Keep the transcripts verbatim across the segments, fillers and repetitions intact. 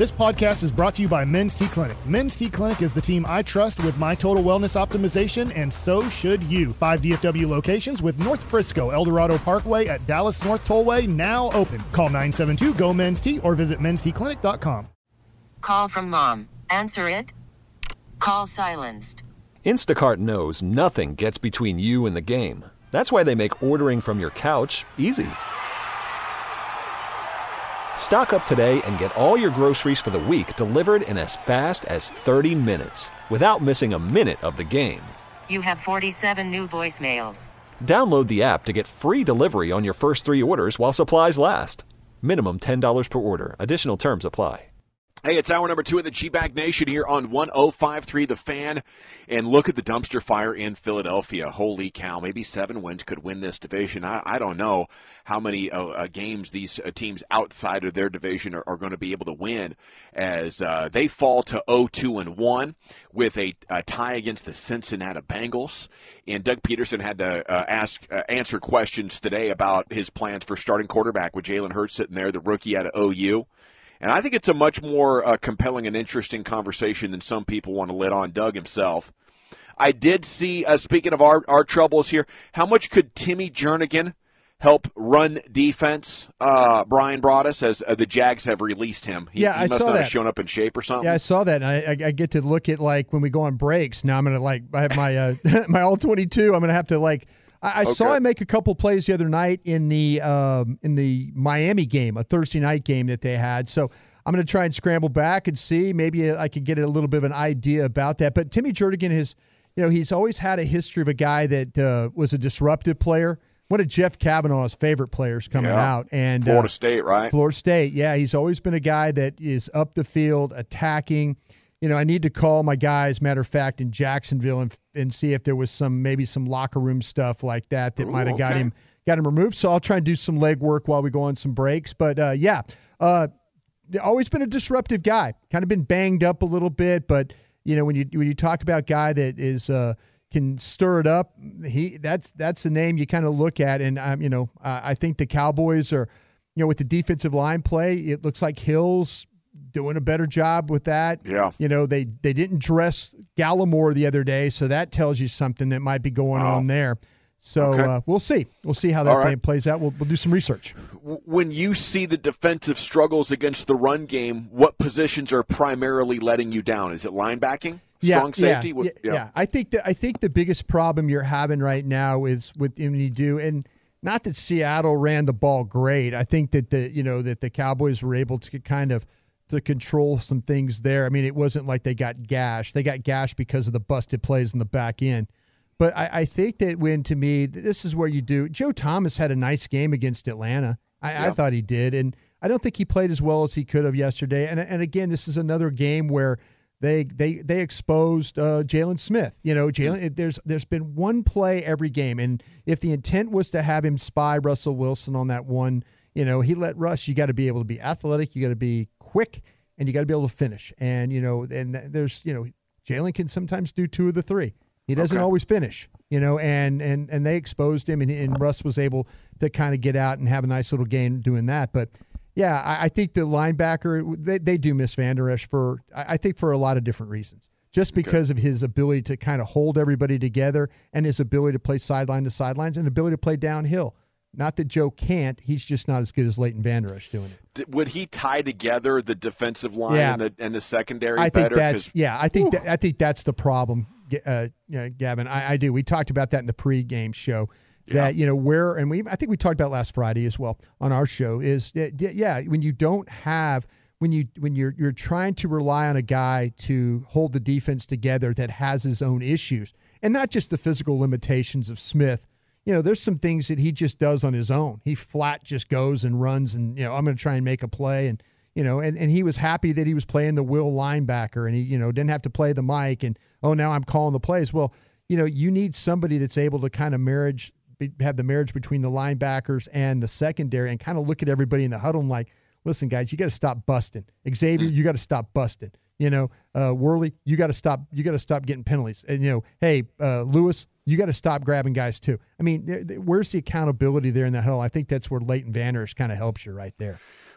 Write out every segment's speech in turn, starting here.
This podcast is brought to you by Men's T Clinic. Men's T Clinic is the team I trust with my total wellness optimization, and so should you. Five D F W locations with North Frisco, El Dorado Parkway at Dallas North Tollway now open. Call nine seven two, G O, M E N S T or visit mens t clinic dot com. Call from mom. Answer it. Call silenced. Instacart knows nothing gets between you and the game. That's why they make ordering from your couch easy. Stock up today and get all your groceries for the week delivered in as fast as thirty minutes without missing a minute of the game. You have forty-seven new voicemails. Download the app to get free delivery on your first three orders while supplies last. Minimum ten dollars per order. Additional terms apply. Hey, it's hour number two of the G-Bag Nation here on one oh five point three The Fan. And look at the dumpster fire in Philadelphia. Holy cow, maybe seven wins could win this division. I, I don't know how many uh, uh, games these uh, teams outside of their division are, are going to be able to win as uh, they fall to oh two and one with a, a tie against the Cincinnati Bengals. And Doug Peterson had to uh, ask uh, answer questions today about his plans for starting quarterback with Jalen Hurts sitting there, the rookie out of O U. And I think it's a much more uh, compelling and interesting conversation than some people want to let on Doug himself. I did see, uh, speaking of our, our troubles here, how much could Timmy Jernigan help run defense? Uh, Brian Broaddus, as uh, the Jags have released him. He, yeah, he I must saw not that. have shown up in shape or something. Yeah, I saw that, and I, I, I get to look at, like, when we go on breaks. Now I'm going to, like, I have my uh, my all twenty-two. I'm going to have to, like, I, I Okay. saw him make a couple plays the other night in the um, in the Miami game, a Thursday night game that they had. So I'm going to try and scramble back and see. Maybe I could get a little bit of an idea about that. But Timmy Jernigan has, you know, he's always had a history of a guy that uh, was a disruptive player. One of Jeff Kavanaugh's favorite players coming Yeah. out. And Florida uh, State, right? Florida State, yeah. He's always been a guy that is up the field, attacking. You know, I need to call my guys, matter of fact, in Jacksonville and and see if there was some maybe some locker room stuff like that that Ooh, might have got okay. him got him removed. So I'll try and do some leg work while we go on some breaks. But, uh, yeah, uh, always been a disruptive guy. Kind of been banged up a little bit. But, you know, when you when you talk about a guy that is uh, can stir it up, he that's that's the name you kind of look at. And, um, you know, uh, I think the Cowboys are, you know, with the defensive line play, it looks like Hill's doing a better job with that. Yeah. You know, they they didn't dress Gallimore the other day, so that tells you something that might be going Wow. on there. So Okay. uh, we'll see. We'll see how that All right. thing plays out. We'll, we'll do some research. When you see the defensive struggles against the run game, what positions are primarily letting you down? Is it linebacking? Strong safety? Yeah, What- yeah, yeah. I think that I think the biggest problem you're having right now is with when you do, and not that Seattle ran the ball great. I think that the you know that the Cowboys were able to kind of to control some things there. I mean, it wasn't like they got gashed. They got gashed because of the busted plays in the back end. But I, I think that when, to me, this is where you do. Joe Thomas had a nice game against Atlanta. I, Yeah. I thought he did. And I don't think he played as well as he could have yesterday. And and again, this is another game where they they they exposed uh, Jalen Smith. You know, Jalen. There's there's been one play every game, and if the intent was to have him spy Russell Wilson on that one, you know, he let Russ. You got to be able to be athletic. You got to be quick, and you got to be able to finish. And you know, and there's you know, Jalen can sometimes do two of the three. He doesn't Okay. always finish, you know, and and and they exposed him, and, and Russ was able to kind of get out and have a nice little game doing that. But yeah, I, I think the linebacker, they, they do miss Van Der Esch for, I I think, for a lot of different reasons. Just because of his ability to kind of hold everybody together and his ability to play sideline to sidelines and ability to play downhill. Not that Joe can't. He's just not as good as Leighton Van Der Esch doing it. D- Would he tie together the defensive line Yeah. and the and the secondary I think better? that's 'Cause- yeah. I think that, I think that's the problem, uh, you know, Gavin. I, I do. We talked about that in the pregame show. That you know where, and we I think we talked about last Friday as well on our show. Is that, yeah, when you don't have when you when you're you're trying to rely on a guy to hold the defense together that has his own issues, and not just the physical limitations of Smith. You know, there's some things that he just does on his own. He flat just goes and runs, and you know, I'm going to try and make a play, and you know, and, and he was happy that he was playing the will linebacker, and he you know didn't have to play the mic, and oh now I'm calling the plays. Well, you know, you need somebody that's able to kind of marriage have the marriage between the linebackers and the secondary, and kind of look at everybody in the huddle and like, listen, guys, you got to stop busting. Xavier, you got to stop busting. You know, uh, Worley, you got to stop. You got to stop getting penalties. And you know, hey, uh, Lewis, you got to stop grabbing guys too. I mean, there, there, where's the accountability there in the huddle? I think that's where Leighton Van Der Esch kind of helps you right there.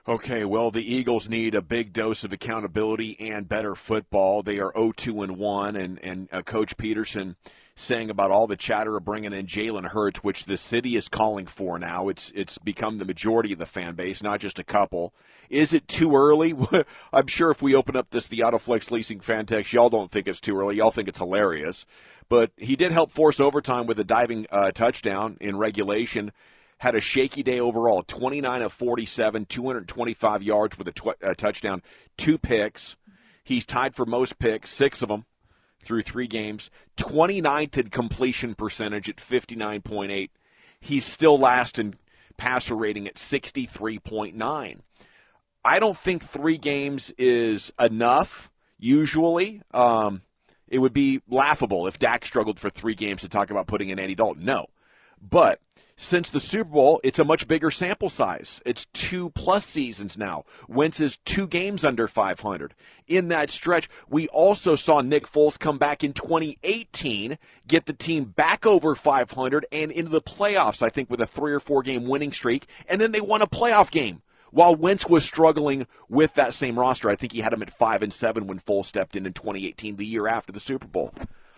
Okay, well, the Eagles need a big dose of accountability and better football. They are oh two and one, and, and uh, Coach Peterson saying about all the chatter of bringing in Jalen Hurts, which the city is calling for now. It's it's become the majority of the fan base, not just a couple. Is it too early? I'm sure if we open up this the Autoflex Leasing fan text, y'all don't think it's too early. Y'all think it's hilarious. But he did help force overtime with a diving uh, touchdown in regulation. Had a shaky day overall, twenty-nine of forty-seven, two hundred twenty-five yards with a, tw- a touchdown, two picks. He's tied for most picks, six of them through three games. twenty-ninth in completion percentage at fifty-nine point eight. He's still last in passer rating at sixty-three point nine. I don't think three games is enough, usually. Um, it would be laughable if Dak struggled for three games to talk about putting in Andy Dalton. No. But since the Super Bowl, it's a much bigger sample size. It's two-plus seasons now. Wentz is two games under five hundred. In that stretch, we also saw Nick Foles come back in twenty eighteen, get the team back over five hundred and into the playoffs, I think, with a three- or four-game winning streak, and then they won a playoff game. While Wentz was struggling with that same roster, I think he had him at five and seven when Foles stepped in in twenty eighteen, the year after the Super Bowl.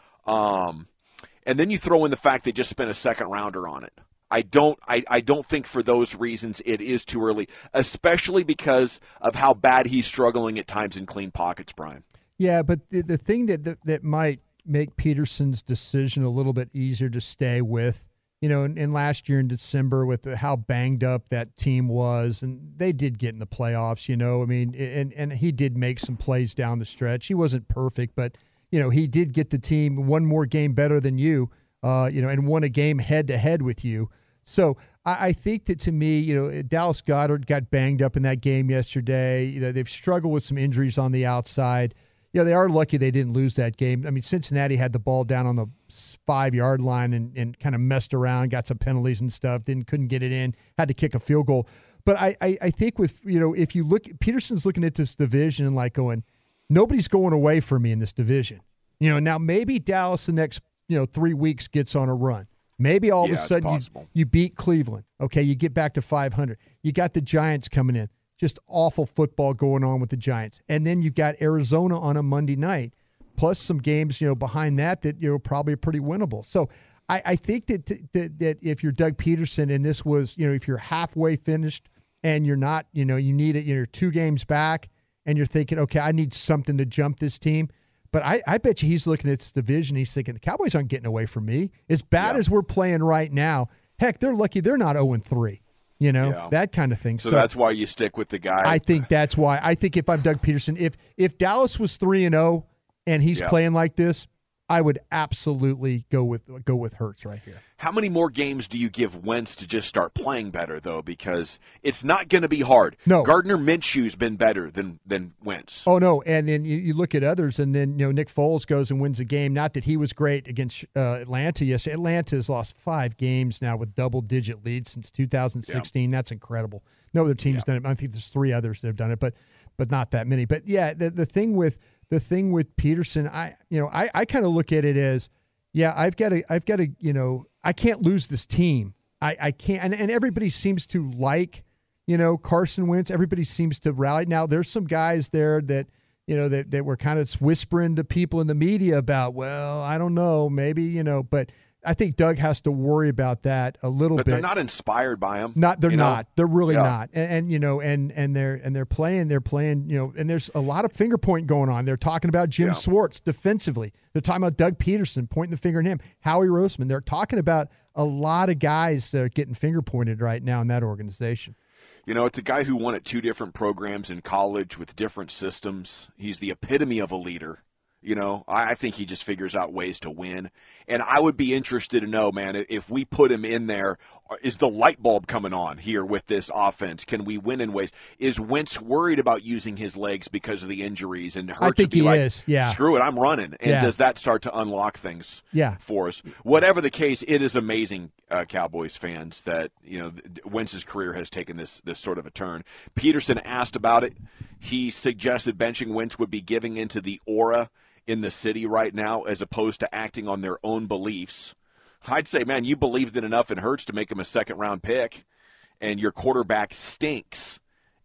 Um, and then you throw in the fact they just spent a second-rounder on it. I don't I, I don't think for those reasons it is too early, especially because of how bad he's struggling at times in clean pockets, Brian. Yeah, but the, the thing that, that that might make Peterson's decision a little bit easier to stay with, you know, in, in last year in December with how banged up that team was, and they did get in the playoffs, you know, I mean, and, and he did make some plays down the stretch. He wasn't perfect, but, you know, he did get the team one more game better than you. Uh, you know, and won a game head-to-head with you. So I, I think that, to me, you know, Dallas Goedert got banged up in that game yesterday. You know, they've struggled with some injuries on the outside. You know, they are lucky they didn't lose that game. I mean, Cincinnati had the ball down on the five-yard line and, and kind of messed around, got some penalties and stuff, then couldn't get it in, had to kick a field goal. But I, I, I think with, you know, if you look, Peterson's looking at this division and like going, nobody's going away from me in this division. You know, now maybe Dallas the next you know, three weeks gets on a run. Maybe all yeah, of a sudden you, you beat Cleveland. Okay, you get back to five hundred. You got the Giants coming in. Just awful football going on with the Giants. And then you've got Arizona on a Monday night, plus some games, you know, behind that that, you know, probably are pretty winnable. So I, I think that, that that if you're Doug Peterson and this was, you know, if you're halfway finished and you're not, you know, you need it, you're two games back and you're thinking, okay, I need something to jump this team. But I, I bet you he's looking at this division. He's thinking, the Cowboys aren't getting away from me. As bad yeah. as we're playing right now, heck, they're lucky they're not oh and three. You know, yeah. that kind of thing. So, so that's why you stick with the guy. I think that's why. I think if I'm Doug Peterson, if if Dallas was three and oh and he's yeah. playing like this, I would absolutely go with go with Hurts right here. How many more games do you give Wentz to just start playing better, though? Because it's not going to be hard. No. Gardner Minshew's been better than than Wentz. Oh, no. And then you, you look at others, and then, you know, Nick Foles goes and wins a game. Not that he was great against uh, Atlanta yesterday. Atlanta's lost five games now with double-digit leads since two thousand sixteen. Yeah. That's incredible. No other team's yeah. done it. I think there's three others that have done it, but but not that many. But, yeah, the, the thing with the thing with Peterson, I you know, I, I kind of look at it as, yeah, I've got to, I've got to, you know, I can't lose this team. I, I can't, and, and everybody seems to like, you know, Carson Wentz. Everybody seems to rally. Now, there's some guys there that, you know, that, that were kind of whispering to people in the media about, well, I don't know, maybe, you know, but I think Doug has to worry about that a little but bit. But they're not inspired by him. Not, they're not. Know? They're really yeah. not. And, and you know, and and they're and they're playing. They're playing. You know, and there's a lot of finger pointing going on. They're talking about Jim yeah. Schwartz defensively. They're talking about Doug Peterson pointing the finger at him. Howie Roseman. They're talking about a lot of guys uh, getting finger pointed right now in that organization. You know, it's a guy who won at two different programs in college with different systems. He's the epitome of a leader. You know, I think he just figures out ways to win. And I would be interested to know, man, if we put him in there, is the light bulb coming on here with this offense? Can we win in ways? Is Wentz worried about using his legs because of the injuries? And Hurts I think be he like, is, yeah. Screw it, I'm running. And yeah. does that start to unlock things yeah. for us? Whatever the case, it is amazing, uh, Cowboys fans, that, you know, Wentz's career has taken this this sort of a turn. Peterson asked about it. He suggested benching Wentz would be giving into the aura in the city right now as opposed to acting on their own beliefs. I'd say, man, you believed in enough in Hurts to make him a second-round pick, and your quarterback stinks.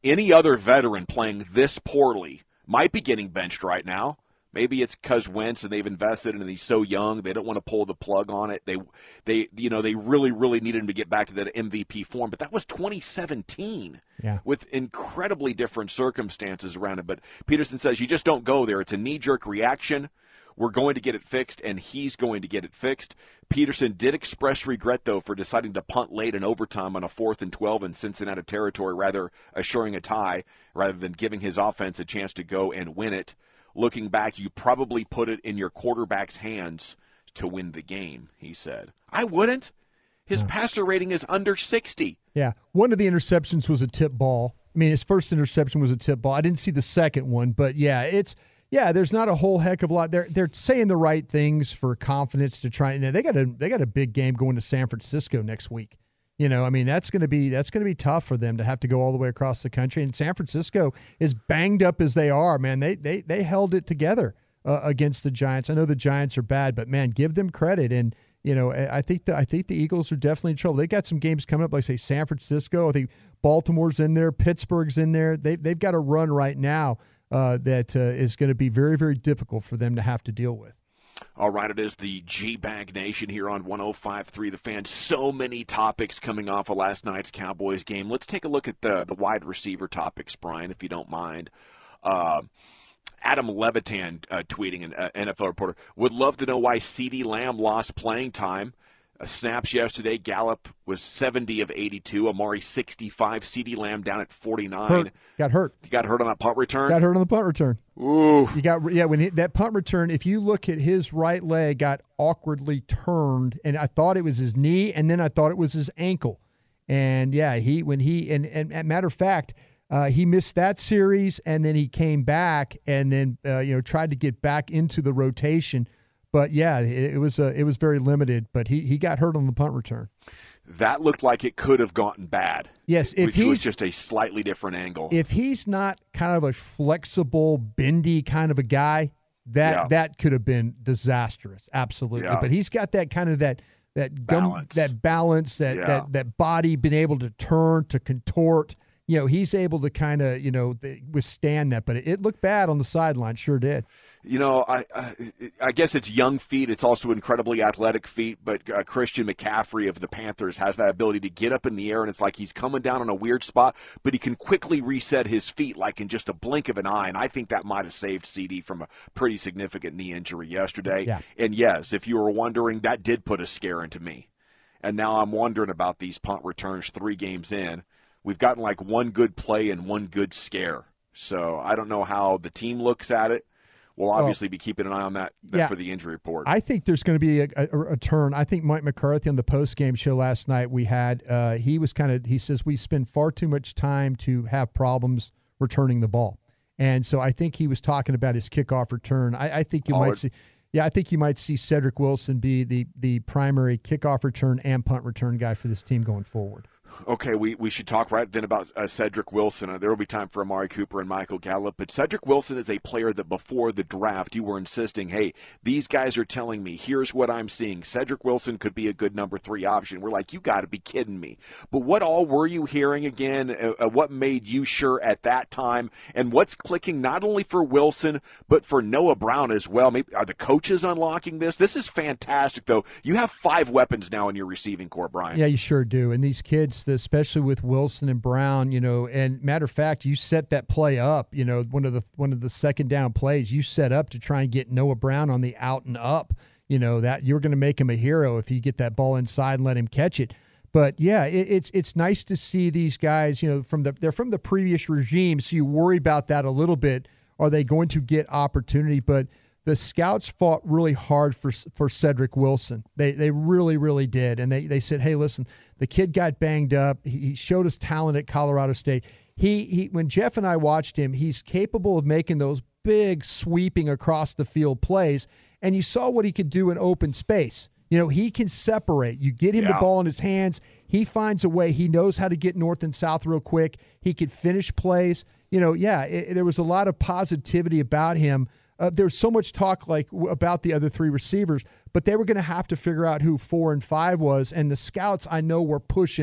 Any other veteran playing this poorly might be getting benched right now. Maybe it's because Wentz and they've invested and he's so young they don't want to pull the plug on it. They, they, you know, they really, really needed him to get back to that M V P form. But that was twenty seventeen, yeah, with incredibly different circumstances around it. But Peterson says you just don't go there. It's a knee-jerk reaction. We're going to get it fixed, and he's going to get it fixed. Peterson did express regret, though, for deciding to punt late in overtime on a fourth and twelve in Cincinnati territory, rather assuring a tie rather than giving his offense a chance to go and win it. Looking back, you probably put it in your quarterback's hands to win the game, he said. I wouldn't. His no. passer rating is under sixty. Yeah. One of the interceptions was a tip ball. I mean, his first interception was a tip ball. I didn't see the second one, but, yeah, it's – yeah, there's not a whole heck of a lot. They're they're saying the right things for confidence to try. And they got a they got a big game going to San Francisco next week. You know, I mean that's going to be that's going to be tough for them to have to go all the way across the country. And San Francisco, is banged up as they are, man, they they they held it together uh, against the Giants. I know the Giants are bad, but man, give them credit. And you know, I think the I think the Eagles are definitely in trouble. They got some games coming up, like say San Francisco. I think Baltimore's in there, Pittsburgh's in there. They they've got a run right now. Uh, that uh, is going to be very, very difficult for them to have to deal with. All right, it is the G-Bag Nation here on one oh five point three The Fan. So many topics coming off of last night's Cowboys game. Let's take a look at the, the wide receiver topics, Brian, if you don't mind. Uh, Adam Levitan uh, tweeting, an uh, N F L reporter, would love to know why CeeDee Lamb lost playing time. Uh, snaps yesterday, Gallup was seventy of eighty-two, Amari sixty-five, CeeDee Lamb down at forty-nine. Hurt. Got hurt. He got hurt on that punt return? Got hurt on the punt return. Ooh. You got yeah, when he, that punt return, if you look at his right leg got awkwardly turned, and I thought it was his knee, and then I thought it was his ankle. And yeah, he when he and, and, and matter of fact, uh, he missed that series, and then he came back and then uh, you know tried to get back into the rotation. But yeah, it, it was uh, it was very limited. But he, he got hurt on the punt return. That looked like it could have gotten bad. Yes, if he he's was just a slightly different angle. If he's not kind of a flexible, bendy kind of a guy, that yeah. that could have been disastrous. Absolutely. Yeah. But he's got that kind of that that gum, balance. that balance, that yeah. that that body being able to turn, to contort. You know, he's able to kind of you know withstand that. But it, it looked bad on the sideline. Sure did. You know, I, I I guess it's young feet. It's also incredibly athletic feet. But uh, Christian McCaffrey of the Panthers has that ability to get up in the air, and it's like he's coming down on a weird spot, but he can quickly reset his feet like in just a blink of an eye. And I think that might have saved CeeDee from a pretty significant knee injury yesterday. Yeah. And yes, if you were wondering, that did put a scare into me. And now I'm wondering about these punt returns three games in. We've gotten like one good play and one good scare. So I don't know how the team looks at it. We'll obviously well, be keeping an eye on that, that yeah, for the injury report. I think there's going to be a, a, a turn. I think Mike McCarthy on the post-game show last night we had, uh, he was kind of, he says we spend far too much time to have problems returning the ball. And so I think he was talking about his kickoff return. I, I think you Pollard. might see, yeah, I think you might see Cedric Wilson be the, the primary kickoff return and punt return guy for this team going forward. Okay, we, we should talk right then about uh, Cedric Wilson. Uh, there will be time for Amari Cooper and Michael Gallup. But Cedric Wilson is a player that before the draft you were insisting, hey, these guys are telling me, here's what I'm seeing. Cedric Wilson could be a good number three option. We're like, you got to be kidding me. But what all were you hearing again? Uh, uh, what made you sure at that time? And what's clicking not only for Wilson, but for Noah Brown as well? Maybe are the coaches unlocking this? This is fantastic, though. You have five weapons now in your receiving core, Brian. Yeah, you sure do. And these kids, especially with Wilson and Brown, you know, and matter of fact, you set that play up, you know, one of the one of the second down plays you set up to try and get Noah Brown on the out and up, you know, that you're going to make him a hero if you get that ball inside and let him catch it. But yeah, it, it's it's nice to see these guys, you know, from the they're from the previous regime, so you worry about that a little bit. Are they going to get opportunity? But the scouts fought really hard for for Cedric Wilson. They they really, really did. And they, they said, hey, listen, the kid got banged up. He showed us talent at Colorado State. He he when Jeff and I watched him, he's capable of making those big sweeping across the field plays. And you saw what he could do in open space. You know, he can separate. You get him yeah. the ball in his hands. He finds a way. He knows how to get north and south real quick. He could finish plays. You know, yeah, it, there was a lot of positivity about him. Uh, there's so much talk like w- about the other three receivers, but they were going to have to figure out who four and five was. And the scouts, I know, were pushing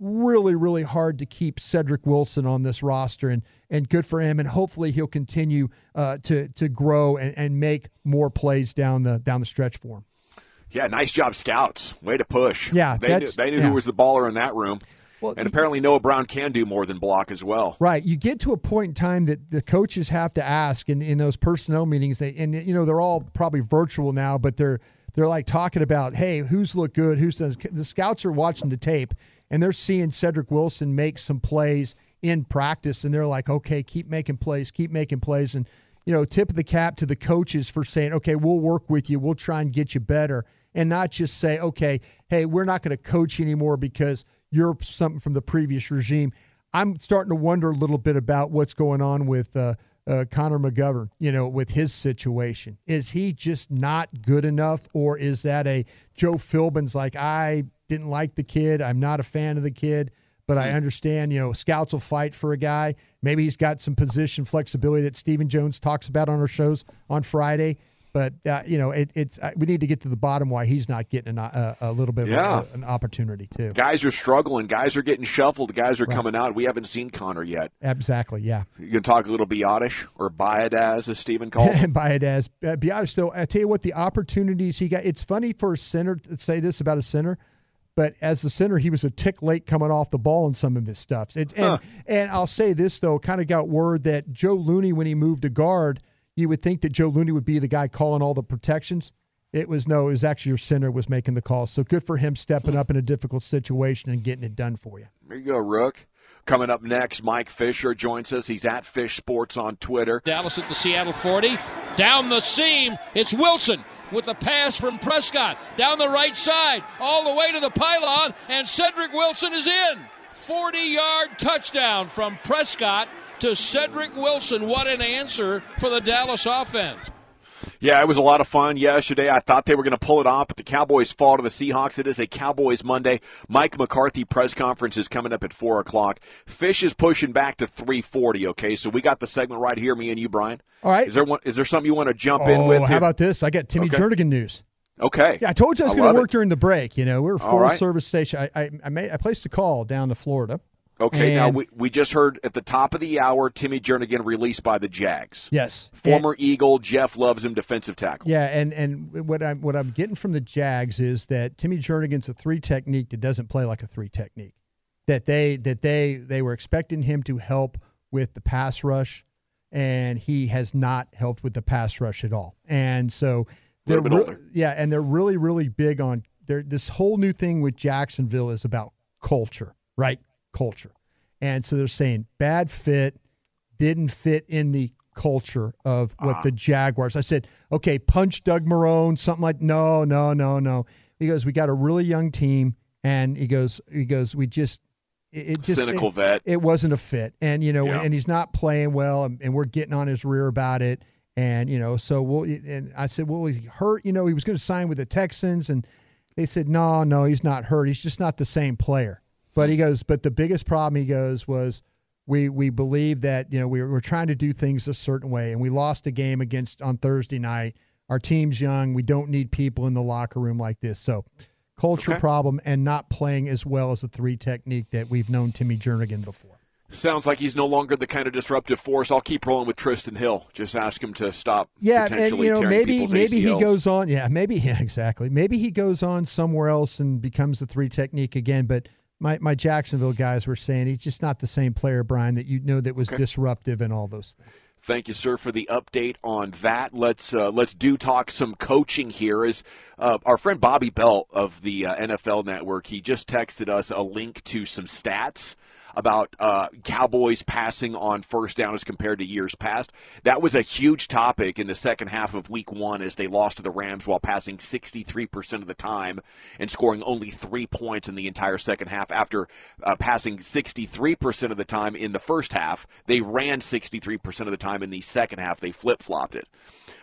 really, really hard to keep Cedric Wilson on this roster, and and good for him. And hopefully he'll continue uh, to to grow and, and make more plays down the down the stretch for him. Yeah, nice job, scouts. Way to push. Yeah, they knew, they knew yeah. who was the baller in that room. Well, and apparently Noah Brown can do more than block as well. Right. You get to a point in time that the coaches have to ask in, in those personnel meetings, they, and you know they're all probably virtual now, but they're they're like talking about, hey, who's looked good, who's done. The scouts are watching the tape, and they're seeing Cedric Wilson make some plays in practice, and they're like, okay, keep making plays, keep making plays, and you know, tip of the cap to the coaches for saying, okay, we'll work with you, we'll try and get you better, and not just say, okay, hey, we're not going to coach you anymore because you're something from the previous regime. I'm starting to wonder a little bit about what's going on with uh, uh, Connor McGovern, you know, with his situation. Is he just not good enough, or is that a Joe Philbin's like, I didn't like the kid, I'm not a fan of the kid, but I understand, you know, scouts will fight for a guy. Maybe he's got some position flexibility that Stephen Jones talks about on our shows on Friday. But, uh, you know, it, it's uh, we need to get to the bottom why he's not getting an, uh, a little bit yeah. of a, an opportunity, too. Guys are struggling. Guys are getting shuffled. Guys are right. coming out. We haven't seen Connor yet. Exactly, yeah. You can talk a little Biotish, or Biadaz, as Stephen called him. Biadaz. Uh, Biotish, though, I tell you what, the opportunities he got, it's funny for a center to say this about a center, but as a center, he was a tick late coming off the ball in some of his stuff. It's, and, huh. and I'll say this, though, kind of got word that Joe Looney, when he moved to guard, you would think that Joe Looney would be the guy calling all the protections. It was no, it was actually your center was making the calls. So good for him stepping up in a difficult situation and getting it done for you. There you go, Rook. Coming up next, Mike Fisher joins us. He's at Fish Sports on Twitter. Dallas at the Seattle forty. Down the seam, it's Wilson with a pass from Prescott. Down the right side, all the way to the pylon, and Cedric Wilson is in. forty-yard touchdown from Prescott to Cedric Wilson. What an answer for the Dallas offense. Yeah, it was a lot of fun yesterday. I thought they were going to pull it off, but the Cowboys fall to the Seahawks. It is a Cowboys Monday. Mike McCarthy press conference is coming up at four o'clock. Fish is pushing back to three forty, okay? So we got the segment right here, me and you, Brian. All right. Is there one, is there something you want to jump oh, in with? How here? about this? I got Timmy okay. Jernigan news. Okay. Yeah, I told you I was going to work it. during the break. You know, we were a full right. service station. I, I, I, made, I placed a call down to Florida. Okay, and, now we, we just heard at the top of the hour, Timmy Jernigan released by the Jags. Yes. Former and, Eagle, Jeff loves him, defensive tackle. Yeah, and, and what I'm what I'm getting from the Jags is that Timmy Jernigan's a three technique that doesn't play like a three technique. That they that they they were expecting him to help with the pass rush, and he has not helped with the pass rush at all. And so they're re- yeah, and they're really really big on they're, this whole new thing with Jacksonville is about culture, right? Culture. And so they're saying bad fit, didn't fit in the culture of what ah. the Jaguars. I said, okay, punch Doug Marrone, something like, no, no, no, no. He goes, we got a really young team, and he goes, he goes, we just, it, it just, cynical it, vet. It wasn't a fit, and you know, yeah. and he's not playing well, and, and we're getting on his rear about it, and you know, so we'll. And I said, well, is he hurt? You know, he was going to sign with the Texans, and they said, no, no, he's not hurt. He's just not the same player. But he goes, but the biggest problem, he goes, was we we believe that, you know, we were trying to do things a certain way, and we lost a game against on Thursday night. Our team's young. We don't need people in the locker room like this. So culture okay. problem and not playing as well as the three technique that we've known Timmy Jernigan before. Sounds like he's no longer the kind of disruptive force. I'll keep rolling with Tristan Hill. Just ask him to stop. Yeah, and you know, maybe maybe A C Ls. he goes on. Yeah, maybe yeah, exactly. Maybe he goes on somewhere else and becomes the three technique again. But my, my Jacksonville guys were saying he's just not the same player, Brian, that you know that was okay. disruptive and all those things. Thank you, sir, for the update on that. Let's uh, let's do talk some coaching here. As uh, our friend Bobby Belt of the uh, N F L Network, he just texted us a link to some stats about uh, Cowboys passing on first down as compared to years past. That was a huge topic in the second half of week one as they lost to the Rams while passing sixty-three percent of the time and scoring only three points in the entire second half. After uh, passing sixty-three percent of the time in the first half, they ran sixty-three percent of the time in the second half. They flip-flopped it.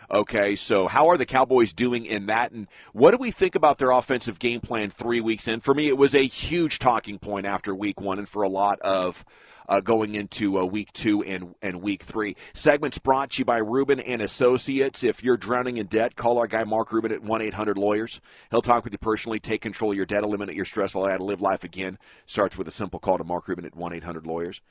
Okay, so how are the Cowboys doing in that? And what do we think about their offensive game plan three weeks in? For me, it was a huge talking point after week one and for a lot of uh, going into uh, week two and, and week three. Segments brought to you by Rubin and Associates. If you're drowning in debt, call our guy Mark Rubin at one eight hundred lawyers. He'll talk with you personally, take control of your debt, eliminate your stress, allow you to live life again. Starts with a simple call to Mark Rubin at one eight hundred lawyers.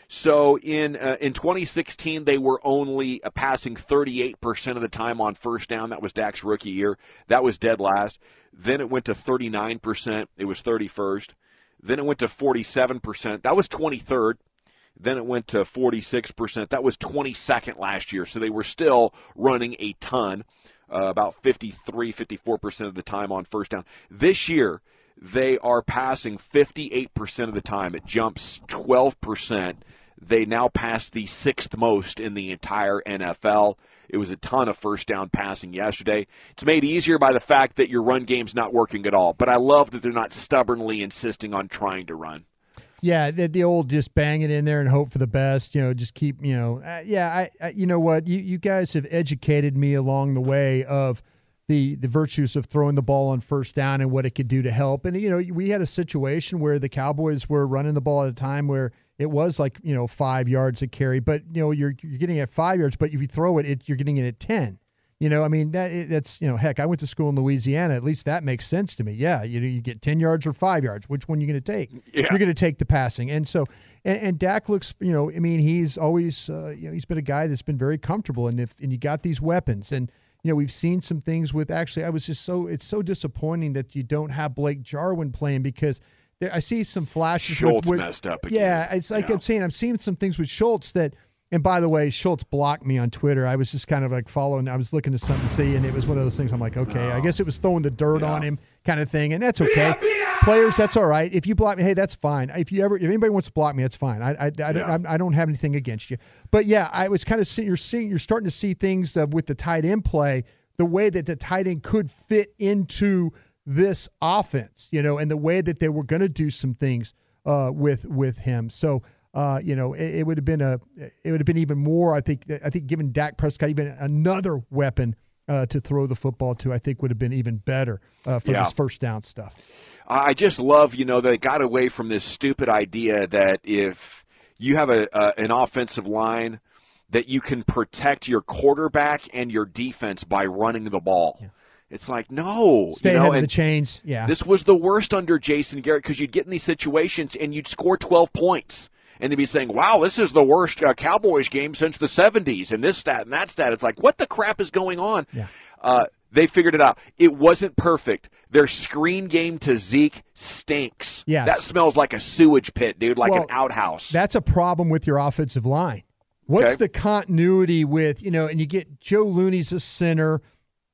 So in uh, in twenty sixteen, they were only uh, passing thirty-eight percent of the time on first down. That was Dak's rookie year. That was dead last. Then it went to thirty-nine percent. It was thirty-first. Then it went to forty-seven percent. That was twenty-third. Then it went to forty-six percent. That was twenty-second last year. So they were still running a ton, uh, about fifty-three, fifty-four percent of the time on first down. This year, they are passing fifty-eight percent of the time. It jumps twelve percent. They now pass the sixth most in the entire N F L. It was a ton of first down passing yesterday. It's made easier by the fact that your run game's not working at all. But I love that they're not stubbornly insisting on trying to run. Yeah, the, the old just bang it in there and hope for the best. You know, just keep, you know, uh, yeah, I, I, you know what? You, you guys have educated me along the way of the the virtues of throwing the ball on first down and what it could do to help. And, you know, we had a situation where the Cowboys were running the ball at a time where it was like, you know, five yards a carry. But, you know, you're you're getting it at five yards, but if you throw it, it you're getting it at ten. You know, I mean, that that's, you know, heck, I went to school in Louisiana. At least that makes sense to me. Yeah, you know, you get ten yards or five yards. Which one are you going to take? Yeah. You're going to take the passing. And so, and, and Dak looks, you know, I mean, he's always, uh, you know, he's been a guy that's been very comfortable. And if and you got these weapons, and you know, we've seen some things with. Actually, I was just so it's so disappointing that you don't have Blake Jarwin playing because there, I see some flashes. Schultz with, with, messed up again. Yeah, it's like yeah. I'm saying. I'm seeing some things with Schultz that. And by the way, Schultz blocked me on Twitter. I was just kind of like following. I was looking at something to see, and it was one of those things I'm like, okay, no. I guess it was throwing the dirt yeah. on him kind of thing, and that's okay. Players, that's all right. If you block me, hey, that's fine. If you ever, if anybody wants to block me, that's fine. I, I, I, don't, yeah. I don't have anything against you. But yeah, I was kind of seeing, you're seeing, you're starting to see things uh, with the tight end play, the way that the tight end could fit into this offense, you know, and the way that they were going to do some things uh, with with him. So. Uh, you know, it, it would have been a, it would have been even more. I think, I think, giving Dak Prescott even another weapon uh, to throw the football to, I think would have been even better uh, for yeah. this first down stuff. I just love, you know, they got away from this stupid idea that if you have a, a an offensive line, that you can protect your quarterback and your defense by running the ball. Yeah. It's like, no. Stay you know, ahead of and the chains. Yeah. This was the worst under Jason Garrett because you'd get in these situations and you'd score twelve points. And they'd be saying, wow, this is the worst uh, Cowboys game since the seventies, and this stat and that stat. It's like, what the crap is going on? Yeah. Uh, they figured it out. It wasn't perfect. Their screen game to Zeke stinks. Yes. That smells like a sewage pit, dude, like well, an outhouse. That's a problem with your offensive line. What's okay. the continuity with, you know, and you get Joe Looney's a center,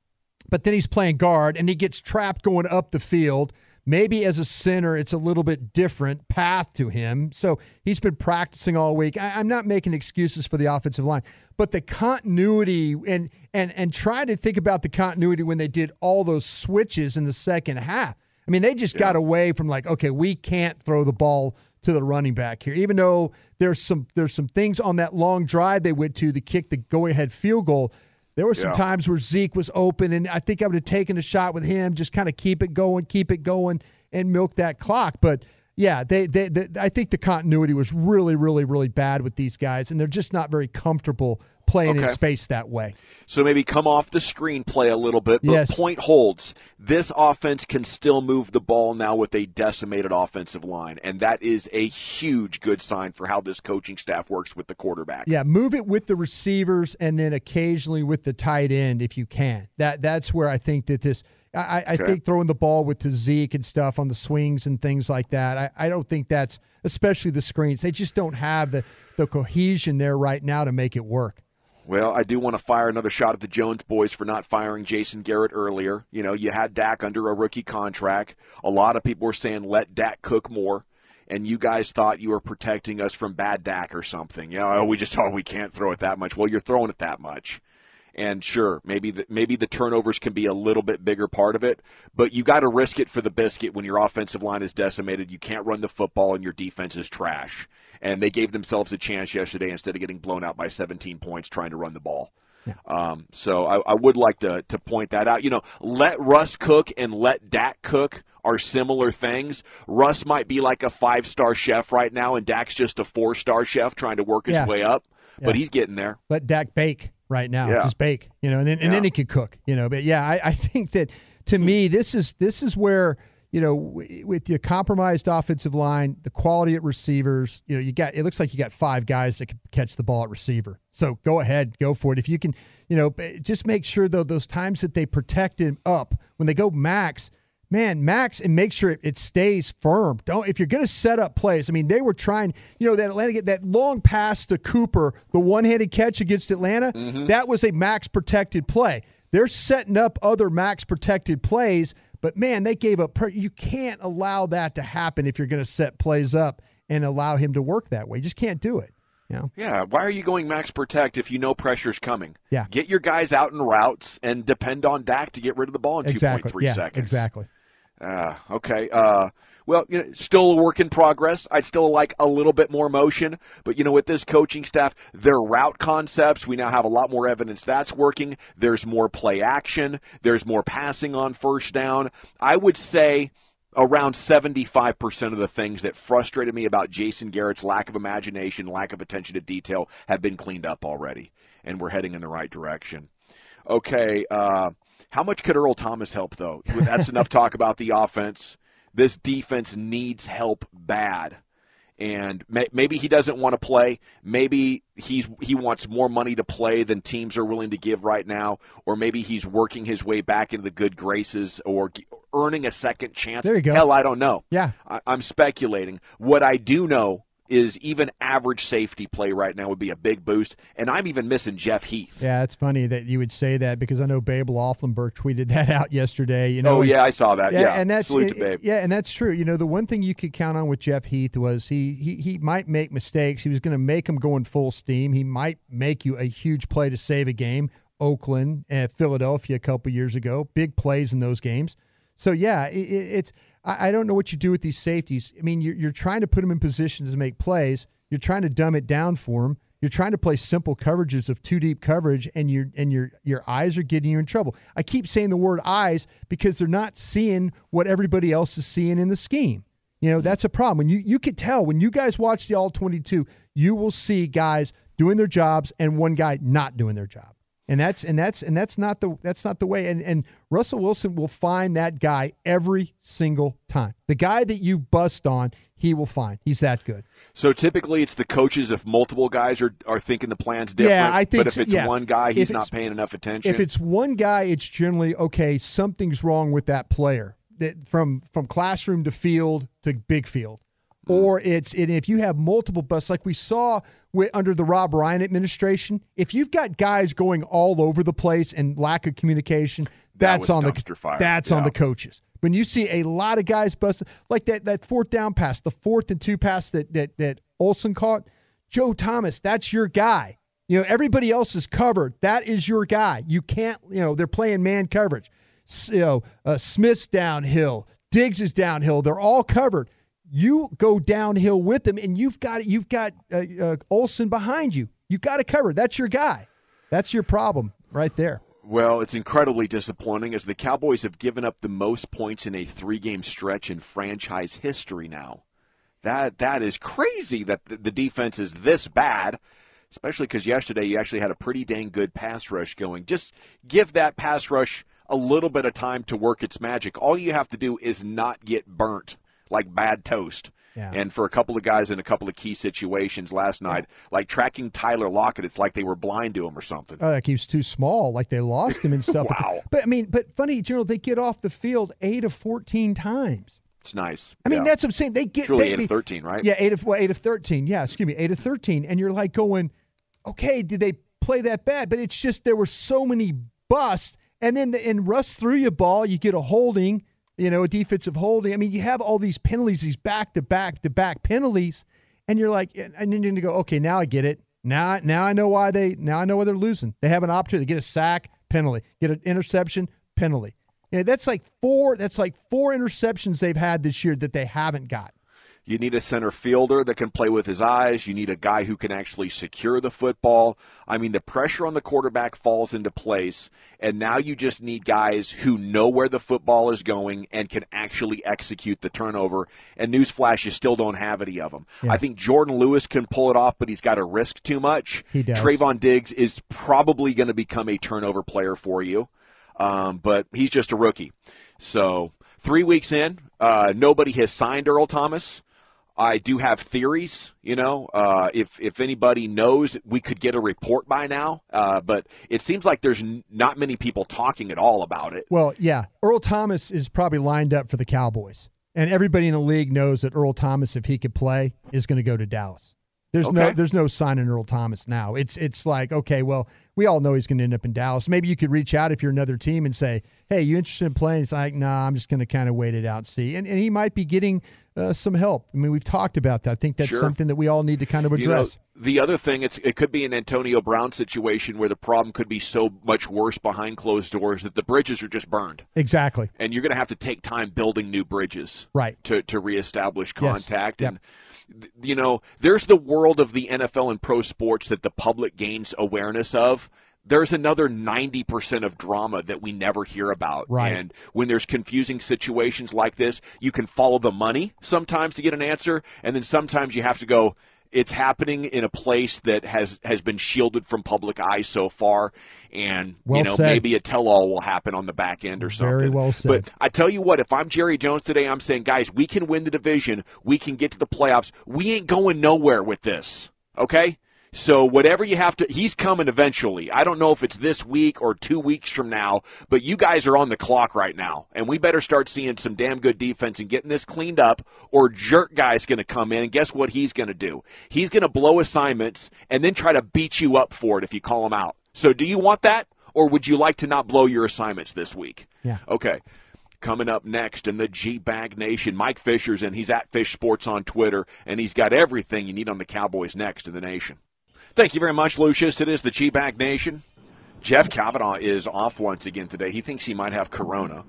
but then he's playing guard, and he gets trapped going up the field. Maybe as a center, it's a little bit different path to him. So he's been practicing all week. I, I'm not making excuses for the offensive line, but the continuity and and and try to think about the continuity when they did all those switches in the second half. I mean, they just yeah. got away from like, okay, we can't throw the ball to the running back here, even though there's some there's some things on that long drive they went to to kick the go-ahead field goal. There were some yeah. times where Zeke was open, and I think I would have taken a shot with him, just kind of keep it going, keep it going, and milk that clock. But, yeah, they, they, they, I think the continuity was really, really, really bad with these guys, and they're just not very comfortable playing okay. in space that way. So maybe come off the screenplay a little bit, but yes. point holds. This offense can still move the ball now with a decimated offensive line, and that is a huge good sign for how this coaching staff works with the quarterback. Yeah, move it with the receivers and then occasionally with the tight end if you can. That That's where I think that this I, I okay. think throwing the ball with to Zeke and stuff on the swings and things like that, I, I don't think that's, especially the screens, they just don't have the, the cohesion there right now to make it work. Well, I do want to fire another shot at the Jones boys for not firing Jason Garrett earlier. You know, you had Dak under a rookie contract. A lot of people were saying let Dak cook more, and you guys thought you were protecting us from bad Dak or something. You know, oh, we just oh we can't throw it that much. Well, you're throwing it that much. And sure, maybe the, maybe the turnovers can be a little bit bigger part of it, but you got to risk it for the biscuit when your offensive line is decimated. You can't run the football and your defense is trash. And they gave themselves a chance yesterday instead of getting blown out by seventeen points trying to run the ball. Yeah. Um, so I, I would like to to point that out. You know, let Russ cook and let Dak cook are similar things. Russ might be like a five-star chef right now, and Dak's just a four-star chef trying to work his Yeah. way up. Yeah. But he's getting there. Let Dak bake right now. Yeah. Just bake, you know, and then and Yeah. then he could cook, you know. But yeah, I, I think that to me, this is this is where, you know, w- with the compromised offensive line, the quality at receivers, you know, you got, it looks like you got five guys that can catch the ball at receiver. So go ahead, go for it. If you can, you know, just make sure though, those times that they protect him up, when they go max, man, max and make sure it, it stays firm. Don't, if you're going to set up plays, I mean, they were trying, you know, that Atlanta, that long pass to Cooper, the one-handed catch against Atlanta, Mm-hmm. that was a max protected play. They're setting up other max protected plays. But, man, they gave up. Per- you can't allow that to happen if you're going to set plays up and allow him to work that way. You just can't do it. You know? Yeah, why are you going max protect if you know pressure's coming? Yeah. Get your guys out in routes and depend on Dak to get rid of the ball in Exactly. two point three yeah, seconds. Exactly. Uh, okay. Uh, well, you know, still a work in progress. I'd still like a little bit more motion, but you know, with this coaching staff, their route concepts, we now have a lot more evidence that's working. There's more play action. There's more passing on first down. I would say around seventy-five percent of the things that frustrated me about Jason Garrett's lack of imagination, lack of attention to detail have been cleaned up already, and we're heading in the right direction. Okay. Uh, how much could Earl Thomas help, though? That's enough talk about the offense. This defense needs help bad, and may, maybe he doesn't want to play. Maybe he's he wants more money to play than teams are willing to give right now, or maybe he's working his way back into the good graces or earning a second chance. There you go. Hell, I don't know. Yeah. I, I'm speculating. What I do know is even average safety play right now would be a big boost, and I'm even missing Jeff Heath. Yeah, it's funny that you would say that because I know Babe Laughlin-Berg tweeted that out yesterday. You know, Oh, and- yeah, I saw that. Yeah, and that's salute it- to Babe. yeah, and that's true. You know, the one thing you could count on with Jeff Heath was he he he might make mistakes. He was going to make them going full steam. He might make you a huge play to save a game. Oakland and Philadelphia a couple years ago, big plays in those games. So yeah, it, it, it's I, I don't know what you do with these safeties. I mean, you're you're trying to put them in positions to make plays. You're trying to dumb it down for them. You're trying to play simple coverages of two deep coverage, and your and your your eyes are getting you in trouble. I keep saying the word eyes because they're not seeing what everybody else is seeing in the scheme. You know, that's a problem. When you you could tell when you guys watch the all twenty-two, you will see guys doing their jobs and one guy not doing their job. And that's and that's and that's not the that's not the way. And and Russell Wilson will find that guy every single time. The guy that you bust on, he will find. He's that good. So typically it's the coaches if multiple guys are, are thinking the plan's different. Yeah, I think But if so, it's yeah. one guy, he's If not it's- paying enough attention. If it's one guy, it's generally okay. Something's wrong with that player. That from from classroom to field to big field, or it's and if you have multiple busts like we saw with, under the Rob Ryan administration. If you've got guys going all over the place and lack of communication, That that's was on the dumpster fire. that's on Yeah. the coaches. When you see a lot of guys busted, like that that fourth down pass, the fourth and two pass that that that Olsen caught, Joe Thomas, that's your guy. You know, everybody else is covered. That is your guy. You can't, you know, they're playing man coverage. S- You know, uh, Smith's downhill, Diggs is downhill. They're all covered. You go downhill with them, and you've got you've got uh, uh, Olsen behind you. You've got to cover. That's your guy. That's your problem right there. Well, it's incredibly disappointing as the Cowboys have given up the most points in a three-game stretch in franchise history now. That That is crazy that the the defense is this bad, especially because yesterday you actually had a pretty dang good pass rush going. Just give that pass rush a little bit of time to work its magic. All you have to do is not get burnt like bad toast. Yeah. And for a couple of guys in a couple of key situations last night, like tracking Tyler Lockett, it's like they were blind to him or something. Oh, like he was too small, like they lost him and stuff. Wow. But I mean, but funny, General, they get off the field eight of fourteen times. It's nice. I mean, Yeah. that's what I'm saying. They get It's really they, eight of thirteen, right? Yeah, eight of well, eight of thirteen. Yeah, excuse me, eight of thirteen. And you're like going, okay, did they play that bad? But it's just there were so many busts, and then the, and Russ threw you a ball, you get a holding, you know, a defensive holding. I mean, you have all these penalties, these back to back to back penalties, and you're like, and then you go, okay, now I get it. Now, now I know why they. Now I know why they're losing. They have an opportunity to get a sack, penalty, get an interception, penalty. You know, that's like four. That's like four interceptions they've had this year that they haven't got. You need a center fielder that can play with his eyes. You need a guy who can actually secure the football. I mean, the pressure on the quarterback falls into place, and now you just need guys who know where the football is going and can actually execute the turnover. And newsflash, you still don't have any of them. Yeah. I think Jordan Lewis can pull it off, but he's got to risk too much. He does. Trayvon Diggs is probably going to become a turnover player for you, um, but he's just a rookie. So three weeks in, uh, nobody has signed Earl Thomas. I do have theories, you know, uh, if if anybody knows, we could get a report by now, uh, but it seems like there's n- not many people talking at all about it. Well, yeah, Earl Thomas is probably lined up for the Cowboys, and everybody in the league knows that Earl Thomas, if he could play, is going to go to Dallas. There's okay. no there's no sign in Earl Thomas now. It's it's like, okay, well, we all know he's going to end up in Dallas. Maybe you could reach out if you're another team and say, hey, you interested in playing? It's like, nah, I'm just going to kind of wait it out and see. And, and he might be getting uh, some help. I mean, we've talked about that. I think that's sure. something that we all need to kind of address. You know, the other thing, it's it could be an Antonio Brown situation where the problem could be so much worse behind closed doors that the bridges are just burned. Exactly. And you're going to have to take time building new bridges right. to, to reestablish contact. Yes. And yep. you know, there's the world of the N F L and pro sports that the public gains awareness of. There's another ninety percent of drama that we never hear about. Right. And when there's confusing situations like this, you can follow the money sometimes to get an answer, and then sometimes you have to go, it's happening in a place that has, has been shielded from public eye so far, and well you know said. maybe a tell-all will happen on the back end or something. Very well said. But I tell you what, if I'm Jerry Jones today, I'm saying, guys, we can win the division. We can get to the playoffs. We ain't going nowhere with this, okay? So whatever you have to, he's coming eventually. I don't know if it's this week or two weeks from now, but you guys are on the clock right now, and we better start seeing some damn good defense and getting this cleaned up, or Jerk Guy's going to come in, and guess what he's going to do? He's going to blow assignments and then try to beat you up for it if you call him out. So do you want that, or would you like to not blow your assignments this week? Yeah. Okay. Coming up next in the G-Bag Nation, Mike Fisher's in. He's at Fish Sports on Twitter, and he's got everything you need on the Cowboys next in the nation. Thank you very much, Lucius. It is the G-Bag Nation. Jeff Kavanaugh is off once again today. He thinks he might have corona.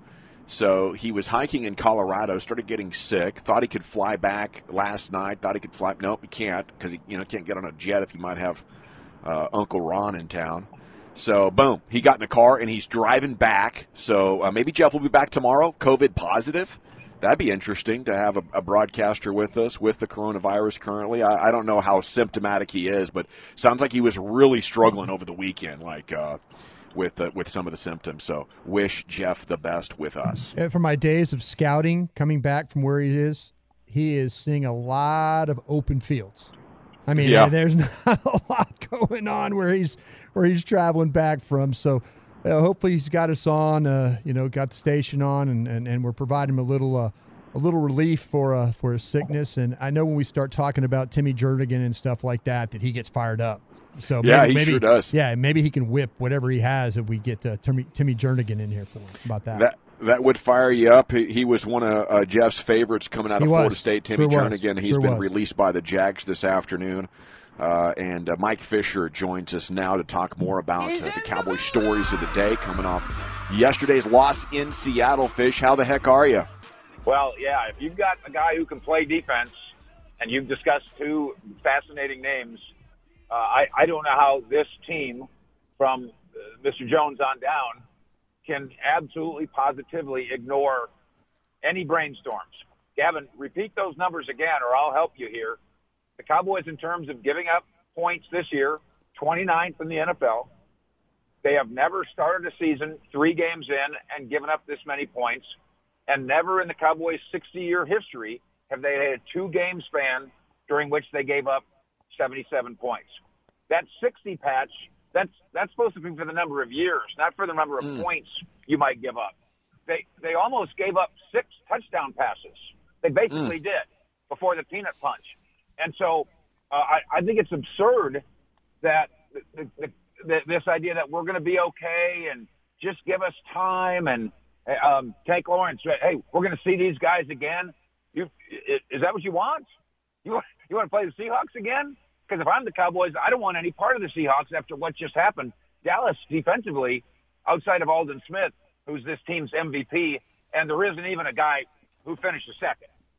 So he was hiking in Colorado, started getting sick, thought he could fly back last night, thought he could fly. Nope, he can't because he you know can't get on a jet if he might have uh, Uncle Ron in town. So, boom, he got in a car and he's driving back. So uh, maybe Jeff will be back tomorrow, COVID positive. That'd be interesting to have a, a broadcaster with us with the coronavirus currently. I, I don't know how symptomatic he is, but sounds like he was really struggling over the weekend, like uh, with uh, with some of the symptoms. So wish Jeff the best with us. For my days of scouting, coming back from where he is, he is seeing a lot of open fields. I mean, yeah. there's not a lot going on where he's where he's traveling back from. So. Uh, hopefully he's got us on, uh, you know, got the station on, and, and, and we're providing him a little uh, a little relief for uh, for his sickness. And I know when we start talking about Timmy Jernigan and stuff like that, that he gets fired up. So yeah, maybe, he maybe, sure does. Yeah, maybe he can whip whatever he has if we get uh, Timmy, Timmy Jernigan in here for him. How about that? That that would fire you up. He, he was one of uh, Jeff's favorites coming out of he Florida was. State. Timmy sure Jernigan. Was. He's sure been was. released by the Jags this afternoon. Uh, and uh, Mike Fisher joins us now to talk more about uh, the Cowboy stories of the day coming off yesterday's loss in Seattle. Fish, how the heck are you? Well, yeah, if you've got a guy who can play defense, and you've discussed two fascinating names, uh, I, I don't know how this team from uh, Mister Jones on down can absolutely positively ignore any brainstorms. Gavin, repeat those numbers again, or I'll help you here. The Cowboys, in terms of giving up points this year, twenty-ninth in the N F L. They have never started a season three games in and given up this many points. And never in the Cowboys' sixty-year history have they had a two-game span during which they gave up seventy-seven points. That sixty patch, that's that's supposed to be for the number of years, not for the number of mm. points you might give up. They they almost gave up six touchdown passes. They basically mm. did before the peanut punch. And so uh, I, I think it's absurd that the, the, the, this idea that we're going to be okay and just give us time and um, Tank Lawrence, hey, we're going to see these guys again. You, is that what you want? You want, you want to play the Seahawks again? Because if I'm the Cowboys, I don't want any part of the Seahawks after what just happened. Dallas defensively, outside of Aldon Smith, who's this team's M V P, and there isn't even a guy who finished a second.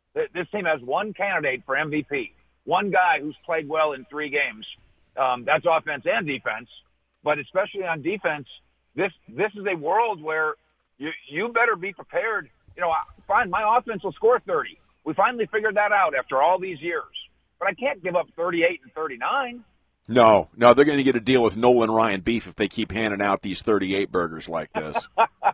th- this team has one candidate for M V P, one guy who's played well in three games. Um, that's offense and defense, but especially on defense, this this is a world where you you better be prepared. You know, fine, my offense will score thirty. We finally figured that out after all these years. But I can't give up thirty-eight and thirty-nine. No, no, they're going to get a deal with Nolan Ryan Beef if they keep handing out these thirty-eight burgers like this.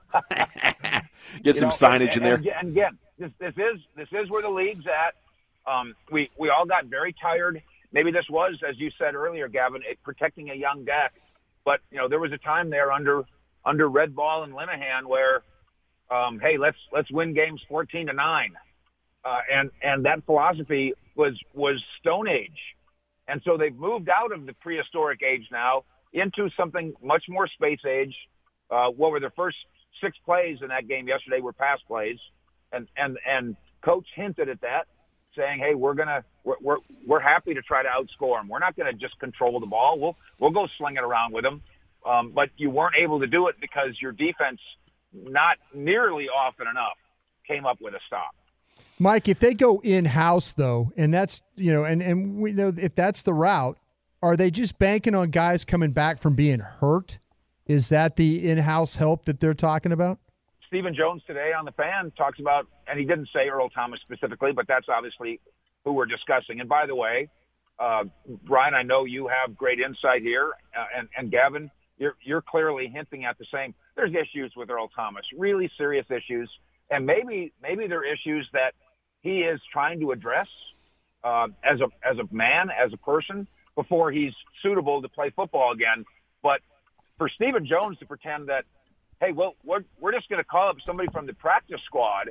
Get you some know, signage and, in there. And, and again, this this is this is where the league's at. Um, we we all got very tired. Maybe this was, as you said earlier, Gavin, it, protecting a young deck. But you know, there was a time there under under Red Ball and Linehan where, um, hey, let's let's win games fourteen to nine, uh, and and that philosophy was was Stone Age. And so they've moved out of the prehistoric age now into something much more space age. Uh, what were their first six plays in that game yesterday were pass plays, and and and coach hinted at that, saying, "Hey, we're gonna we're we're, we're happy to try to outscore them. We're not going to just control the ball. We'll we'll go sling it around with them." Um, but you weren't able to do it because your defense, not nearly often enough, came up with a stop. Mike, if they go in-house, though, and that's, you know, and, and we know if that's the route, are they just banking on guys coming back from being hurt? Is that the in-house help that they're talking about? Stephen Jones today on the Fan talks about, and he didn't say Earl Thomas specifically, but that's obviously who we're discussing. And by the way, uh, Brian, I know you have great insight here, uh, and, and Gavin, you're, you're clearly hinting at the same. There's issues with Earl Thomas, really serious issues, and maybe maybe they're issues that he is trying to address uh, as a as a man, as a person, before he's suitable to play football again. But for Stephen Jones to pretend that, hey, well, we're, we're just going to call up somebody from the practice squad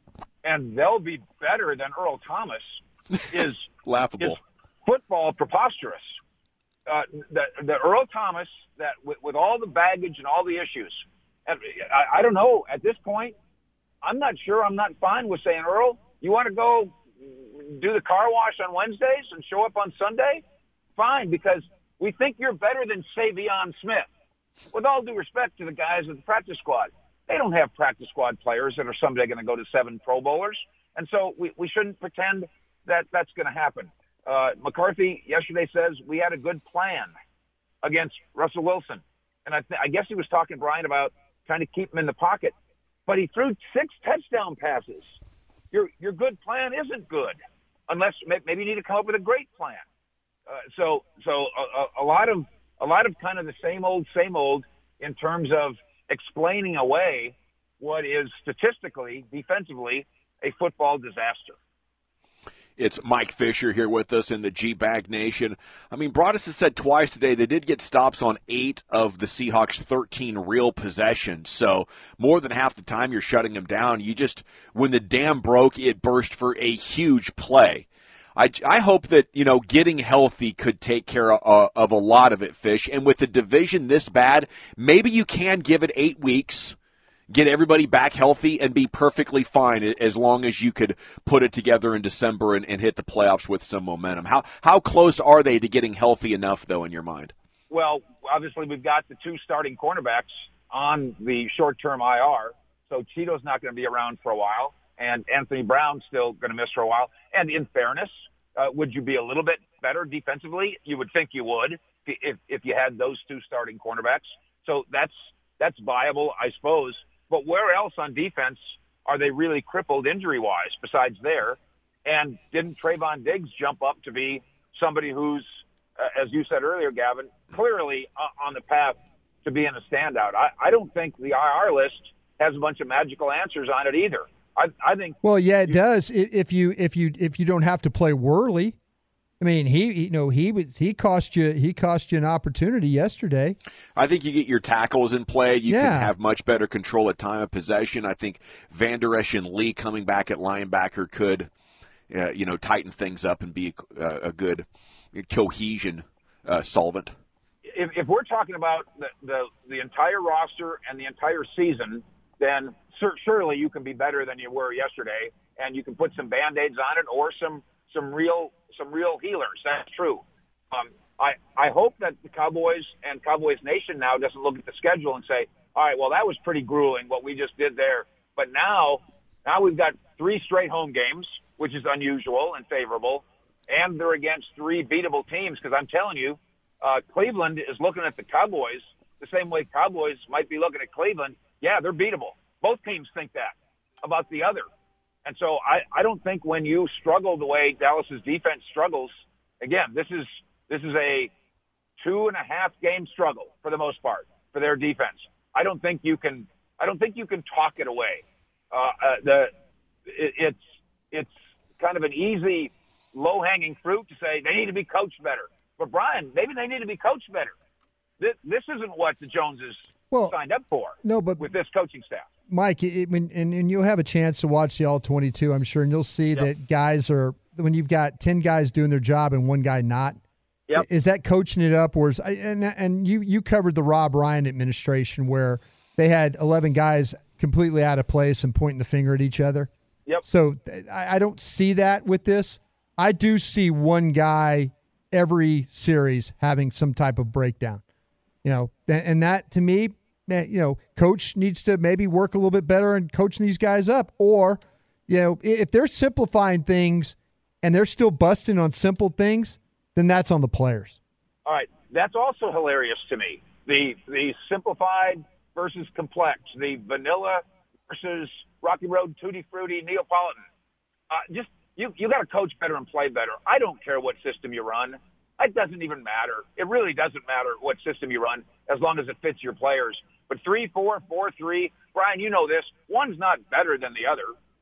and they'll be better than Earl Thomas is laughable. Is football preposterous. Uh, the, the Earl Thomas, that with, with all the baggage and all the issues, and I, I don't know, at this point, I'm not sure I'm not fine with saying, Earl, you want to go do the car wash on Wednesdays and show up on Sunday? Fine, because we think you're better than Savion Smith. With all due respect to the guys at the practice squad, they don't have practice squad players that are someday going to go to seven Pro Bowlers, and so we, we shouldn't pretend that that's going to happen. Uh, McCarthy yesterday says we had a good plan against Russell Wilson, and I, th- I guess he was talking, Brian, about trying to keep him in the pocket, but he threw six touchdown passes. Your your good plan isn't good unless maybe you need to come up with a great plan. Uh, so so a, a lot of a lot of kind of the same old same old in terms of explaining away what is statistically defensively a football disaster. It's Mike Fisher here with us in the G-Bag Nation. I mean, Broadus has said twice today they did get stops on eight of the Seahawks' thirteen real possessions. So more than half the time you're shutting them down. You just, when the dam broke, it burst for a huge play. I, I hope that, you know, getting healthy could take care of, uh, of a lot of it, Fish. And with the division this bad, maybe you can give it eight weeks. Get everybody back healthy and be perfectly fine as long as you could put it together in December and, and hit the playoffs with some momentum. How how close are they to getting healthy enough, though, in your mind? Well, obviously we've got the two starting cornerbacks on the short-term I R, so Cheeto's not going to be around for a while, and Anthony Brown's still going to miss for a while. And in fairness, uh, would you be a little bit better defensively? You would think you would if if you had those two starting cornerbacks. So that's that's viable, I suppose. But where else on defense are they really crippled injury-wise besides there? And didn't Trayvon Diggs jump up to be somebody who's, uh, as you said earlier, Gavin, clearly uh, on the path to being a standout? I, I don't think the I R list has a bunch of magical answers on it either. I, I think. Well, yeah, it you, does. If you if you if you don't have to play Worley. I mean, he you know he was he cost you he cost you an opportunity yesterday. I think you get your tackles in play. You yeah. can have much better control at time of possession. I think Van Der Esch and Lee coming back at linebacker could, uh, you know, tighten things up and be a, a good cohesion uh, solvent. If, if we're talking about the, the the entire roster and the entire season, then sur- surely you can be better than you were yesterday, and you can put some Band-Aids on it or some. some real some real healers. That's true. Um, I, I hope that the Cowboys and Cowboys Nation now doesn't look at the schedule and say, all right, well, that was pretty grueling what we just did there. But now, now we've got three straight home games. which is unusual and favorable, and they're against three beatable teams. Because I'm telling you, uh, Cleveland is looking at the Cowboys the same way Cowboys might be looking at Cleveland. Yeah, they're beatable. Both teams think that about the other. And so I, I don't think when you struggle the way Dallas's defense struggles, again, this is this is a two and a half game struggle for the most part for their defense. I don't think you can I don't think you can talk it away. Uh, uh, the it, it's it's kind of an easy low hanging fruit to say they need to be coached better. But Brian, maybe they need to be coached better. This, this isn't what the Joneses well, signed up for. No, but with this coaching staff. Mike, it, when, and, and you'll have a chance to watch the all twenty-two, I'm sure, and you'll see yep. that guys are, when you've got ten guys doing their job and one guy not, yep. is that coaching it up? Or is, and, and you, you covered the Rob Ryan administration where they had eleven guys completely out of place and pointing the finger at each other. Yep. So I, I don't see that with this. I do see one guy every series having some type of breakdown. You know, and that to me, you know, coach needs to maybe work a little bit better and coaching these guys up. Or, you know, if they're simplifying things and they're still busting on simple things, then that's on the players. All right. That's also hilarious to me. The the simplified versus complex, the vanilla versus Rocky Road, Tutti Frutti, Neapolitan. Uh, just you you got to coach better and play better. I don't care what system you run. It doesn't even matter. It really doesn't matter what system you run as long as it fits your players. But three, four, four, three, Brian, you know this. One's not better than the other.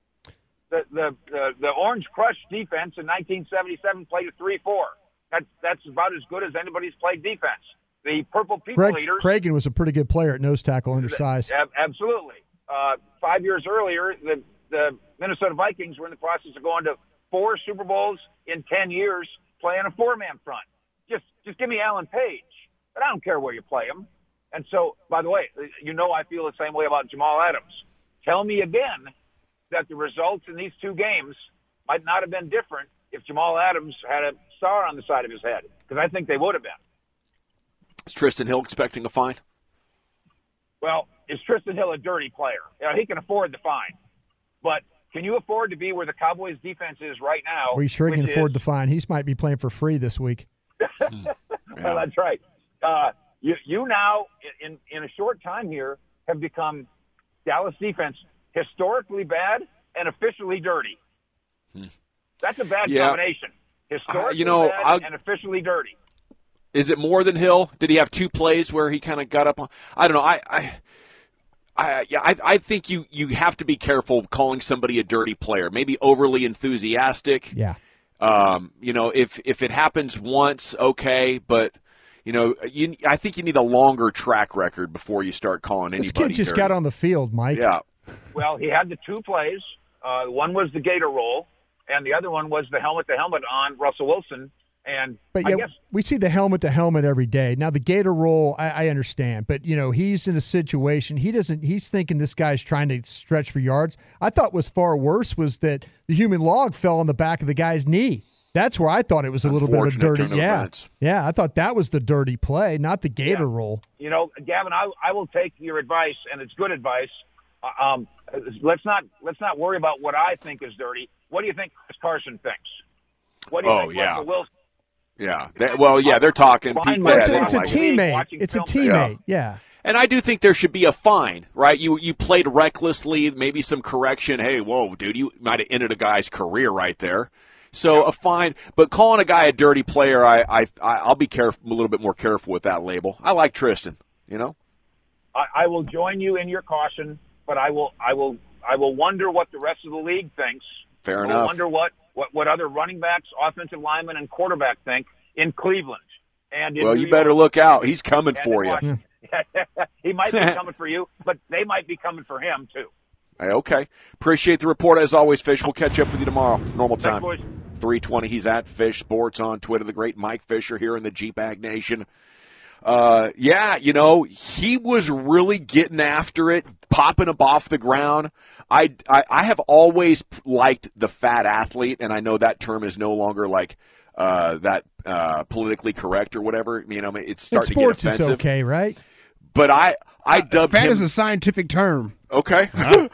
The the the, the Orange Crush defense in nineteen seventy-seven played a three four. That's that's about as good as anybody's played defense. The Purple People Greg, Eaters. Cragen was a pretty good player at nose tackle, undersized. Absolutely. Uh, five years earlier, the the Minnesota Vikings were in the process of going to four Super Bowls in ten years. Playing a four-man front. Just just give me Alan Page. But I don't care where you play him. And so, by the way, you know I feel the same way about Jamal Adams. Tell me again that the results in these two games might not have been different if Jamal Adams had a star on the side of his head, because I think they would have been. Is Tristan Hill expecting a fine? Well, is Tristan Hill a dirty player? You know, he can afford the fine. But can you afford to be where the Cowboys' defense is right now? Well, he sure can afford is, the fine. He might be playing for free this week. Well, that's right. Uh, you, you now, in, in a short time here, have become Dallas defense historically bad and officially dirty. Hmm. That's a bad yeah. combination. Historically uh, you know, bad I'll, and officially dirty. Is it more than Hill? Did he have two plays where he kind of got up on? I don't know. I. I I, yeah, I, I think you, you have to be careful calling somebody a dirty player. Maybe overly enthusiastic. Yeah. Um, you know, if if it happens once, okay, but you know, you I think you need a longer track record before you start calling anybody. This kid just dirty. got on the field, Mike. Yeah. Well, he had the two plays. Uh, one was the Gator roll, and the other one was the helmet to helmet on Russell Wilson. And but I yeah, guess, we see the helmet to helmet every day. Now the Gator roll, I, I understand, but you know he's in a situation he doesn't. He's thinking this guy's trying to stretch for yards. I thought was far worse was that the human log fell on the back of the guy's knee. That's where I thought it was a little bit of a dirty. Yeah, events. yeah, I thought that was the dirty play, not the Gator yeah. roll. You know, Gavin, I, I will take your advice, and it's good advice. Um, let's not let's not worry about what I think is dirty. What do you think Chris Carson thinks? What do you oh, think yeah. Russell Wilson? Yeah. They, well, yeah, they're talking. People, well, it's, a, yeah, it's a like teammate. It. It's a teammate. Yeah. yeah. And I do think there should be a fine, right? You you played recklessly, maybe some correction. Hey, whoa, dude, you might have ended a guy's career right there. So yeah. a fine, but calling a guy a dirty player, I I I'll be careful, a little bit more careful with that label. I like Tristan, you know. I, I will join you in your caution, but I will I will I will wonder what the rest of the league thinks. Fair I enough. will wonder what. What, what other running backs, offensive linemen, and quarterback think in Cleveland. And in well, New you York, better look out. He's coming for you. He might be coming for you, but they might be coming for him, too. Hey, okay. Appreciate the report, as always, Fish. We'll catch up with you tomorrow. Normal time. Thanks, boys. three twenty. He's at Fish Sports on Twitter. The great Mike Fisher here in the G-Bag Nation. Uh, yeah, you know, he was really getting after it, popping up off the ground. I, I, I have always liked the fat athlete, and I know that term is no longer like uh, that uh, politically correct or whatever. You know, it's starting in sports, to get offensive. It's okay, right? But I, I dubbed fat him. is a scientific term. Okay.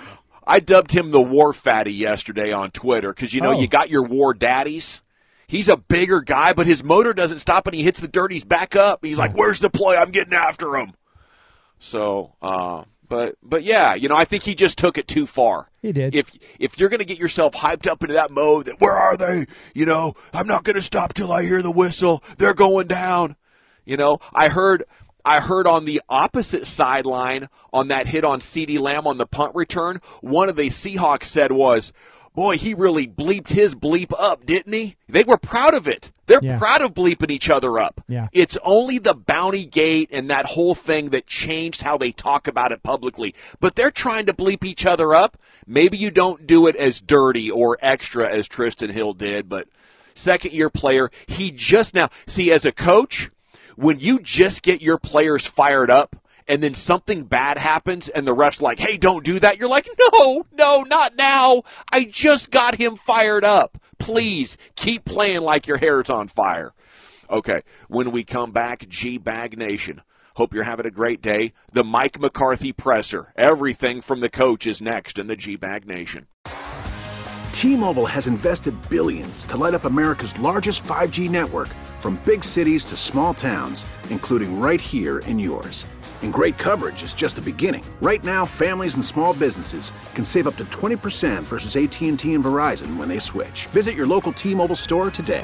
I dubbed him the war fatty yesterday on Twitter because, you know, Oh. you got your war daddies. He's a bigger guy, but his motor doesn't stop and he hits the dirt. He's back up. He's like, where's the play? I'm getting after him. So, uh, but but yeah, you know, I think he just took it too far. He did. If if you're going to get yourself hyped up into that mode that, where are they? You know, I'm not going to stop till I hear the whistle. They're going down. You know, I heard I heard on the opposite sideline on that hit on CeeDee Lamb on the punt return, one of the Seahawks said was, boy, he really bleeped his bleep up, didn't he? They were proud of it. They're Yeah. proud of bleeping each other up. Yeah. It's only the bounty gate and that whole thing that changed how they talk about it publicly. But they're trying to bleep each other up. Maybe you don't do it as dirty or extra as Tristan Hill did, but second-year player, he just now – see, as a coach, when you just get your players fired up, and then something bad happens and the ref's like, hey, don't do that. You're like, no, no, not now. I just got him fired up. Please keep playing like your hair's on fire. Okay, when we come back, G-Bag Nation. Hope you're having a great day. The Mike McCarthy presser. Everything from the coach is next in the G-Bag Nation. T-Mobile has invested billions to light up America's largest five G network, from big cities to small towns, including right here in yours. And great coverage is just the beginning. Right now, families and small businesses can save up to twenty percent versus A T and T and Verizon when they switch. Visit your local T-Mobile store today.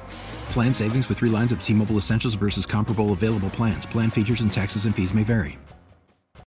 Plan savings with three lines of T-Mobile Essentials versus comparable available plans. Plan features and taxes and fees may vary.